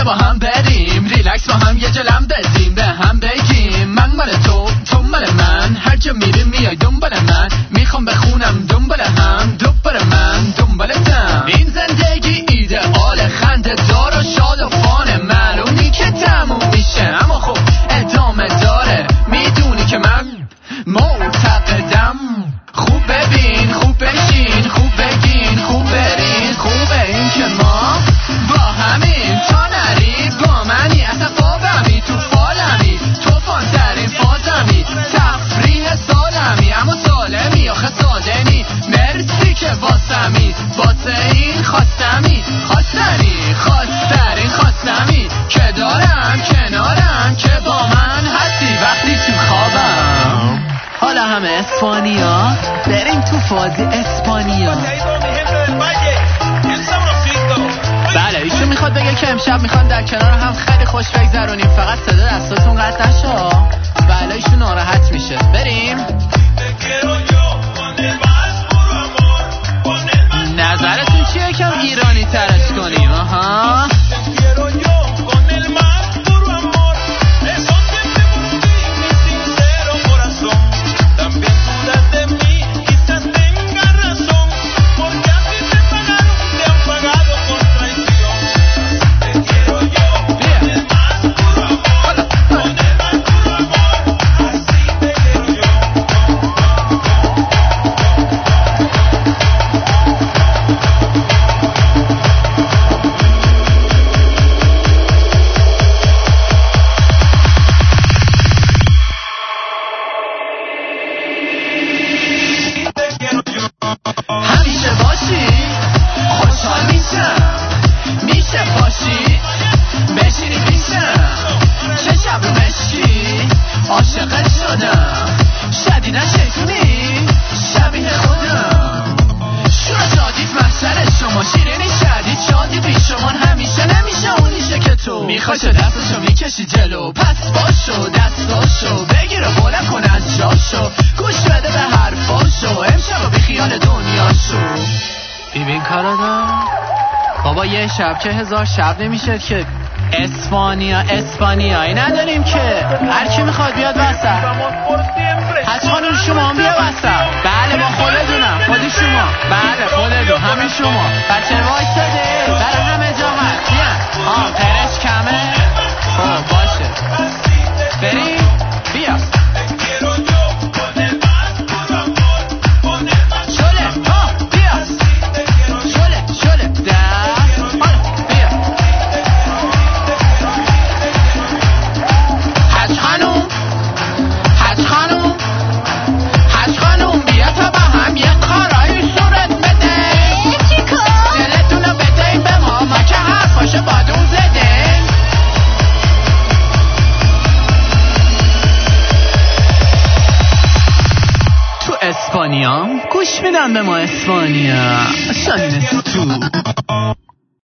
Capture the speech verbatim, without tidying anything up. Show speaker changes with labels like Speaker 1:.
Speaker 1: بیا با هم بریم ریلکس با هم یه جلم بزیم به هم بگیم من مال تو تو مال من هر جا میریم میای دنبال من میخوام بخونم دنبال هم دوباره من دنبالتم این زندگی ایدئال خنده دار و شاد و فانه معلومی که تموم میشه اما خب ادامه داره میدونی که من معتقدم خوب ببین خوب بشین خوب بگین خوب برین خوبه این که ما با همین تا نری با منی اصلا فابمی تو فالمی تو فانترین فازمی تفریح سالمی اما سالمی آخه سالمی مرسی که واسمی واسه این خواستمی خواستنی خواسترین خواستمی که دارم کنارم که با من هستی وقتی تو خوابم حالا همه اسپانیا بریم تو فاز اسپانیا بله ایشون میخواد بگه که امشب میخوان در کنار هم خیلی خوش بگذرونیم فقط صدا دستاتون قطع نشه بله ایشون ناراحت میشه بریم نظرتون چیه کم ایرانی ترش کنیم آها میخواشو دستشو میکشی جلو پس باشو دستاشو بگیر و بلند کن از جاشو گوش بده به حرفاشو امشب و بی خیال دنیاشو ببین کارادا بابا یه شب که هزار شب نمیشه که اسپانیا اسپانیایی نداریم که هر کی میخواد بیاد وسط حج خانم شما هم بیا وسط بله با خودتونم خودی شما بله خودتون همین شما بچه وایستاده برای همه جا هست بیان آه پرش کمه خب باشه بریم بیا شله ها بیا شله شله دست بیا حج خانم حج خانم حج خانم بیا تا با هم یه کارایی صورت بده دلتونو بدهیم به ما ما که حرفاشو بادون زده تو اسپانیا گوش میدن به ما اسپانیا شانین تو